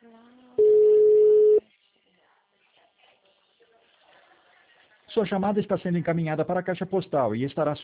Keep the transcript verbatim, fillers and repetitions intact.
Sua chamada está sendo encaminhada para a caixa postal e estará